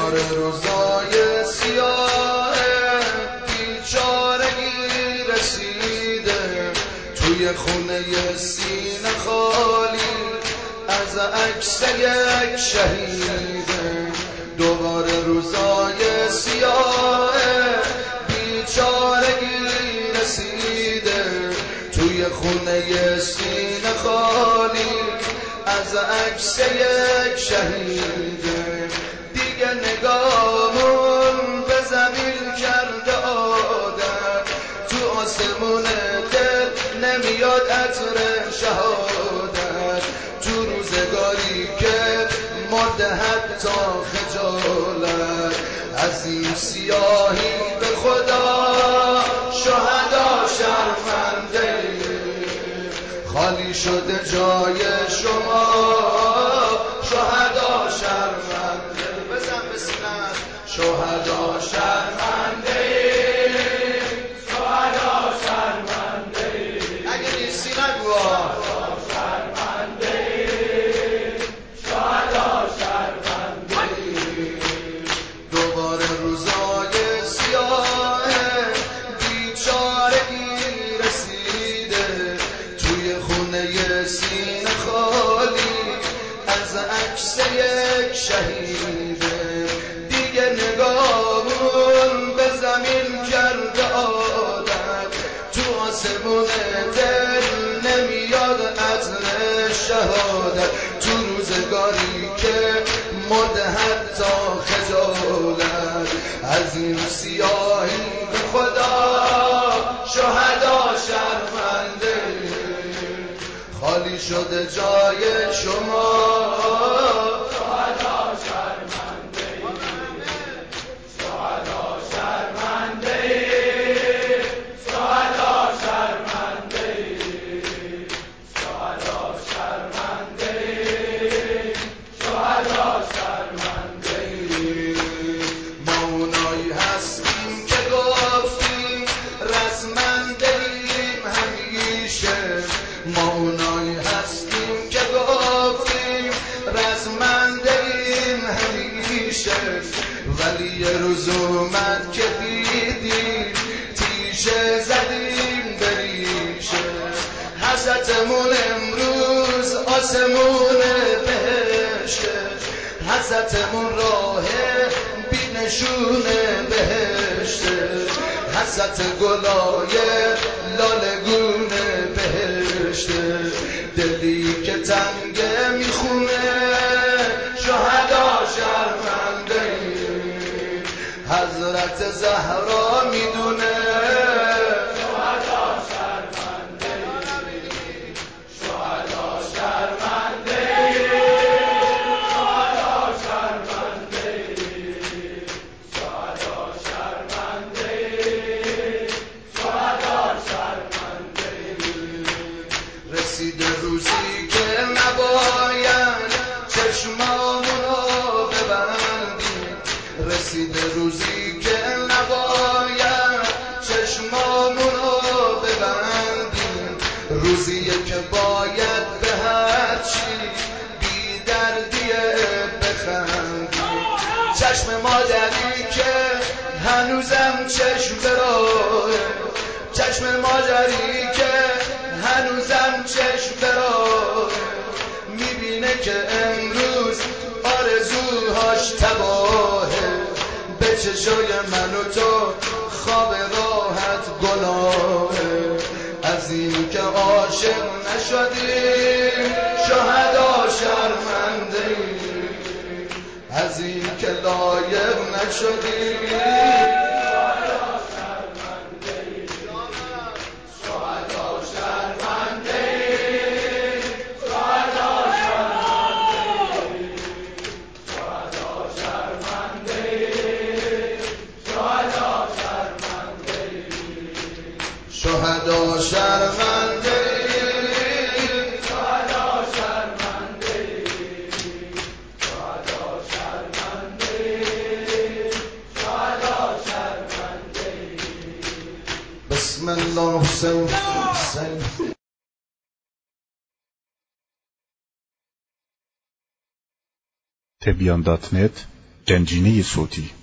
دوباره روزای سیاه بیچارگی رسیده، توی خونه سینه خالی از عکس یک شهیده. دوباره روزای سیاه بیچارگی رسیده، توی خونه سینه خالی از عکس یک شهیده. دیگه نگامون به زمین کرده عادت، تو آسمون دل نمیاد عطر شهادت. تو روزگاری که مرده حتی خجالت، از این سیاهی به خدا شهدا شرمنده. خالی شده جای شما شهدا شرمنده. بزن بسنم شهدا شرمنده، شهدا شرمنده. اگه نیستی نگو شرمنده، شهدا شرمنده. دوباره روزای سیاه بیچارگی رسیده، توی خونه سینه خالی از عکس یک شهیده. دیگه نگامون به زمین کرده عادت، تو آسمون دل نمیاد عطر شهادت. تو روزگاری که مرده حتی خجالت، از این سیاهی به خدا شهدا شرمنده. خالی شده جای شما شهدا شرمنده، شهدا شرمنده، شهدا شرمنده، شهدا شرمنده، شهدا شرمنده. ما اونایی هستیم که گفتیم رزمنده‌ایم همیشه، ما اونایی هستیم که گفتیم رزمنده‌ایم همیشه. ولی یه روز اومد که دیدیم تیشه زدیم به ریشه. حضرتمون امروز آسمون بهشته، حضرتمون راه بی نشون بهشته. حضرت گلای لالگون بهشته. دلی که تنگه میخونه شهدا شرمنده، حضرت زهرا میدونه شهدا شرمنده، شهدا شرمنده، شهدا شرمنده، شهدا شرمنده، شهدا شرمنده. رسید روزی که نباید چشمامونو ببندیم، رسید روزی که نباید چشمامونو ببندیم. روزیه که باید به هر چی بی دردیه بخندیم. چشم مادری که هنوزم چشم براه، چشم مادری که هنوزم چشم براه، میبینه که امروز آرزوهاش تباهه. به چشای من و تو خواب راحت گناهه، از این که عاشق نشدیم شهدا شرمنده، از این که لایق نشدیم شهدا شرمنده، شهدا شرمنده، شهدا شرمنده، شهدا شرمنده. بسم الله حسین. تبیان.net گنجینه صوتی